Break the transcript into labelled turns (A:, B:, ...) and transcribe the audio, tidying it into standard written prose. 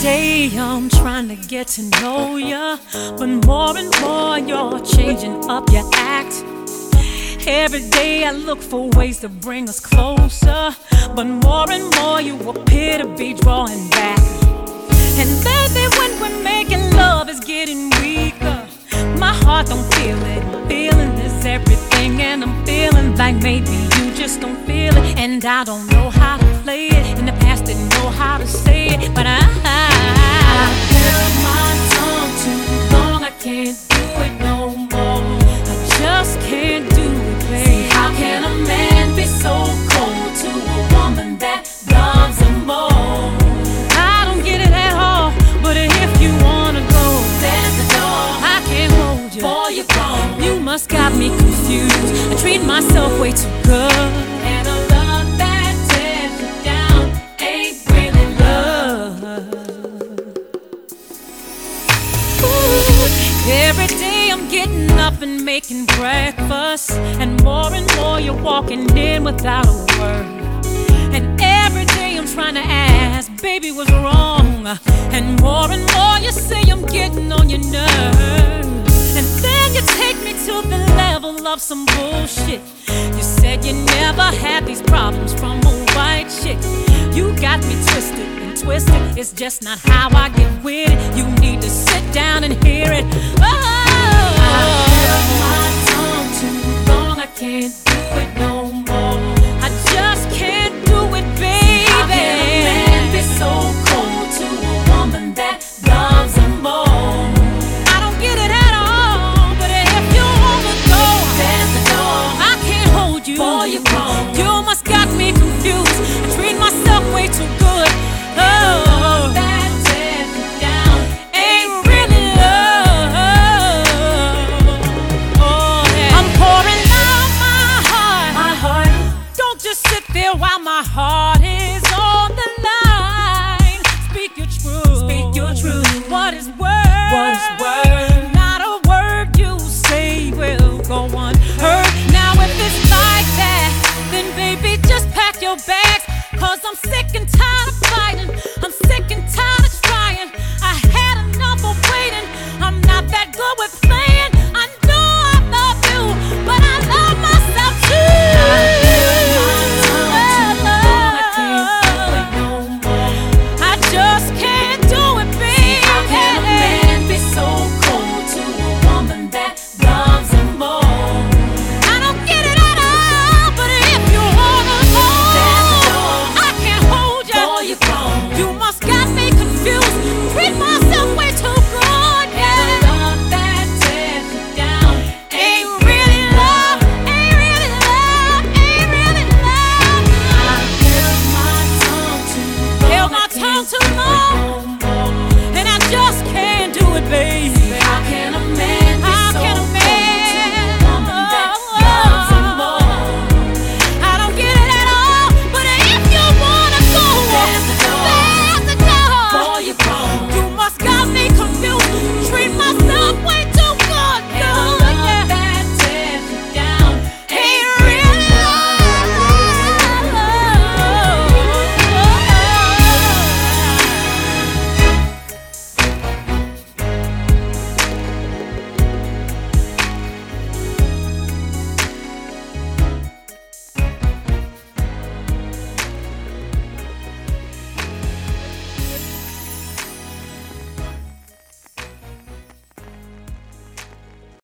A: day I'm trying to get to know ya, but more and more you're changing up your act. Every day I look for ways to bring us closer, but more and more you appear to be drawing back. And baby, when we're making love, it's getting weaker. My heart don't feel it, feeling is everything, and I'm feeling like maybe you just don't feel it. And I don't know how to play it, in the past didn't know how to say it, but I held my tongue too long, I can't do it no more. I just can't do it, baby. See, how can a man be so cold to a woman that loves him more? I don't get it at all, but if you wanna go, there's the door. I can't hold you, boy, you're gone. You must got me confused. I treat myself way too good, and a love that tears you down ain't really love. Ooh, every day I'm getting up and making breakfast, and more you're walking in without a word. And every day I'm trying to ask, baby, what's wrong? And more you say I'm getting on your nerves. And then you take me to the level of some bullshit. You said you never had these problems from a white chick. You got me twisted and twisted, it's just not how I get with it. You need to sit down and hear it. Oh, I held my tongue too long, I can't do it no more. I just can't do it, baby. How can a man be so cold to a woman that loves him more? I don't get it at all, but if you wanna go, there's the door. I can't hold you, boy, you're gone. You must got me confused. I treat myself way too good. Oh, that tears you down ain't really love. Oh, yeah. I'm pouring out my heart. Don't just sit there while my heart is on the line. Speak your truth. Speak your truth. What is word? What is word? Not a word you say will go unheard. Now if it's like that, then baby just pack your bags, 'cause I'm sick and tired of